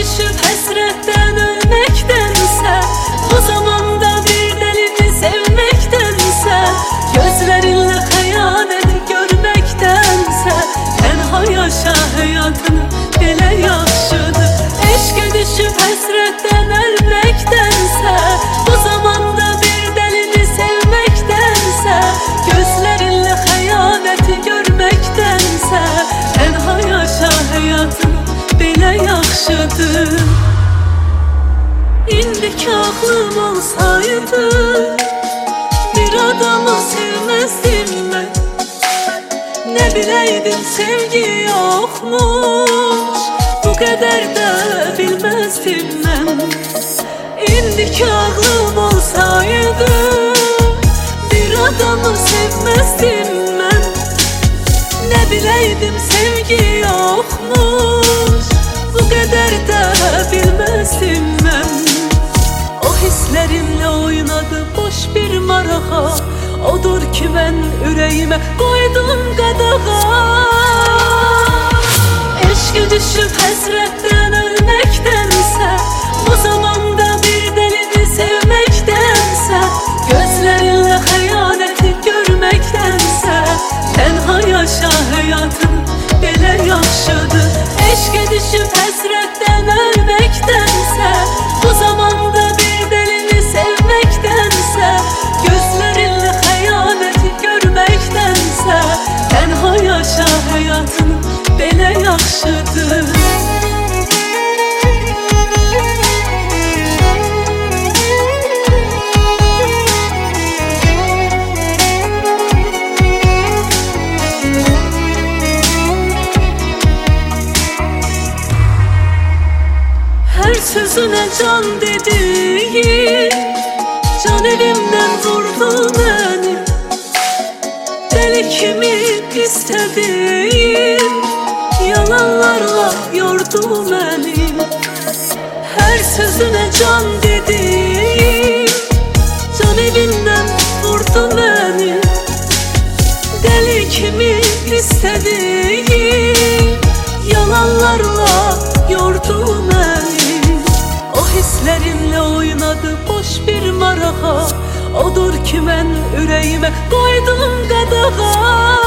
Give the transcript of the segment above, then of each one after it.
düşüp həsrətdən ölməkdənsə, bu zamanda bir dəlini sevməkdənsə, gözlərinlə xəyanəti görməkdənsə, tənha yaşa həyatını, belə yaxşıdır. Eşqə düşüp həsrətdən ölməkdənsə, bu zamanda bir dəlini sevməkdənsə, gözlərinlə xəyanəti görməkdənsə, tənha yaşa həyatını, belə yaxşıdır. İndiki aklım olsaydı, bir adamı sevmezdim ben. Ne bileydim sevgi yokmuş, bu kadar da bilmezdim ben. İndiki aklım olsaydı, bir adamı sevmezdim ben. Ne bileydim sevgi yokmuş, bu kadar da bilmezdim ben. O hislerimle oynadı boş bir maraha, odur ki ben yüreğime koydum qadağa. Eşqə düşüp həsrətdən ölməkdənsə, bu zamanda bir dəlini sevməkdənsə, gözlərinlə xəyanəti görməkdənsə, tənha yaşa həyatın, belə yaxşıdır. Eşqə düşüp həsrətdən ölməkdənsə, bu zamanda bir dəlini sevməkdənsə, gözlərinlə xəyanəti görməkdənsə, tənha yaşa həyatın, belə yaxşıdır. Her sözüne can dediğin, can elimden vurdu beni. Deli kimi istediğin, yalanlarla yordu beni. Her sözüne can dediğin, can elimden vurdu beni. Deli kimi istediğin, yalanlarla yordu beni. O hislerimle oynadı boş bir maraha, odur ki ben yüreğime koydum qadağa.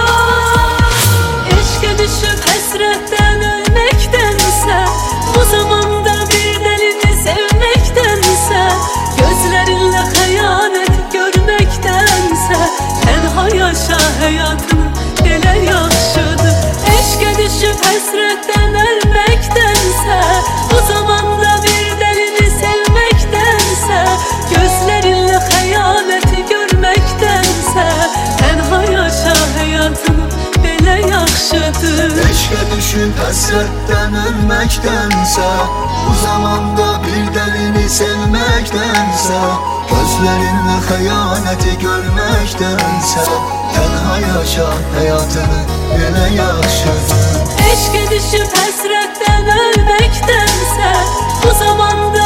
Eşqə düşüp həsrətdən ölməkdənsə, bu zamanda bir dəlini sevməkdənsə, gözlərinlə xəyanət görməkdənsə, tənha yaşa həyatını, belə yaxşıdır. Eşqə düşüp həsrətdən ölməkdənsə, bu zamanda bir dəlini sevməkdənsə, gözlərinlə xəyanəti görməkdənsə, tənha yaşa həyatını, belə yaxşıdır. Eşqə düşüp həsrətdən ölməkdənsə, bu zamanda bir dəlini sevməkdənsə, gözlərinlə xəyanəti görməkdənsə, tənha yaşa həyatını, belə yaxşıdır. Eşqə düşüp həsrətdən ölməkdənsə, bu zamanda